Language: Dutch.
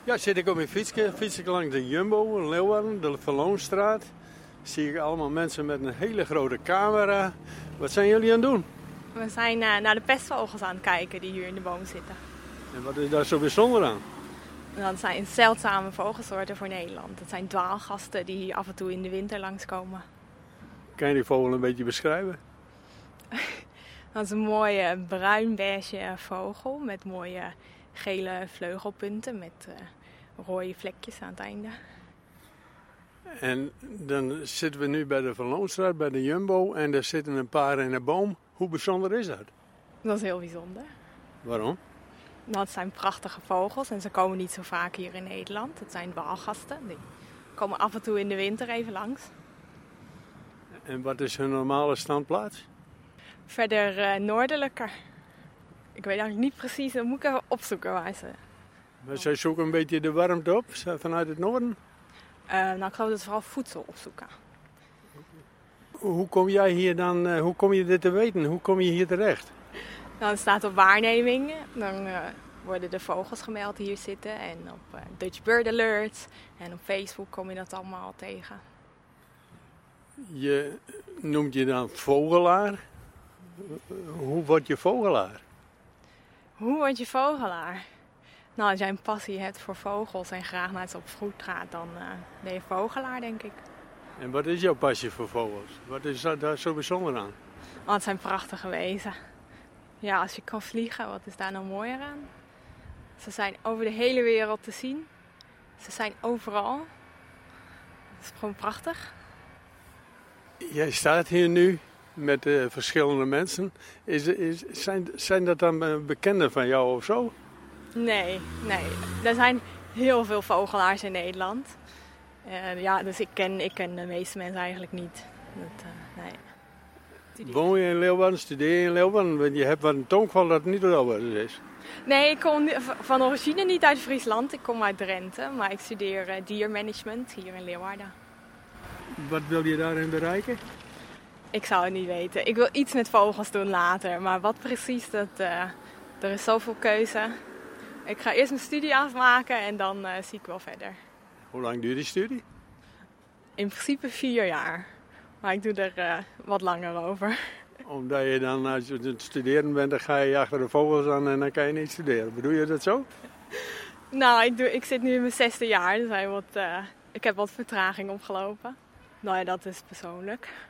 Ja, zit ik op mijn fietsje. Fiets ik langs de Jumbo in Leeuwarden, de Verloonstraat. Zie ik allemaal mensen met een hele grote camera. Wat zijn jullie aan het doen? We zijn naar de pestvogels aan het kijken die hier in de boom zitten. En wat is daar zo bijzonder aan? Dat zijn zeldzame vogelsoorten voor Nederland. Dat zijn dwaalgasten die hier af en toe in de winter langskomen. Kan je die vogel een beetje beschrijven? Dat is een mooie bruin-beige vogel met mooie gele vleugelpunten met rode vlekjes aan het einde. En dan zitten we nu bij de Verloonstraat, bij de Jumbo. En er zitten een paar in een boom. Hoe bijzonder is dat? Dat is heel bijzonder. Waarom? Dat zijn prachtige vogels en ze komen niet zo vaak hier in Nederland. Het zijn dwaalgasten. Die komen af en toe in de winter even langs. En wat is hun normale standplaats? Verder noordelijker. Ik weet eigenlijk niet precies, dan moet ik even opzoeken waar ze... Maar zij zoeken een beetje de warmte op vanuit het noorden. Nou, ik geloof dat ze vooral voedsel opzoeken. Hoe kom jij hier dan, hoe kom je dit te weten? Hoe kom je hier terecht? Nou, het staat op waarnemingen. Dan worden de vogels gemeld die hier zitten. En op Dutch Bird Alert. En op Facebook kom je dat allemaal tegen. Je noemt je dan vogelaar. Hoe word je vogelaar? Hoe word je vogelaar? Nou, als jij een passie hebt voor vogels en graag naar het op vroeg gaat, dan ben je vogelaar, denk ik. En wat is jouw passie voor vogels? Wat is daar zo bijzonder aan? Want het zijn prachtige wezen. Ja, als je kan vliegen, wat is daar nou mooier aan? Ze zijn over de hele wereld te zien. Ze zijn overal. Het is gewoon prachtig. Jij staat hier nu met verschillende mensen. Zijn dat dan bekenden van jou of zo? Nee. Er zijn heel veel vogelaars in Nederland. Ja, dus ik ken de meeste mensen eigenlijk niet. Nee. Woon je in Leeuwarden, studeer je in Leeuwarden? Want je hebt wat een tongval dat niet Leeuwarden is. Nee, ik kom van origine niet uit Friesland. Ik kom uit Drenthe, maar ik studeer diermanagement hier in Leeuwarden. Wat wil je daarin bereiken? Ik zou het niet weten. Ik wil iets met vogels doen later, maar wat precies, er is zoveel keuze. Ik ga eerst mijn studie afmaken en dan zie ik wel verder. Hoe lang duurt die studie? In principe 4 jaar, maar ik doe er wat langer over. Omdat je dan, als je aan het studeren bent, dan ga je achter de vogels aan en dan kan je niet studeren. Bedoel je dat zo? Nou, ik zit nu in mijn 6e jaar, dus ik heb wat vertraging opgelopen. Nou ja, dat is persoonlijk.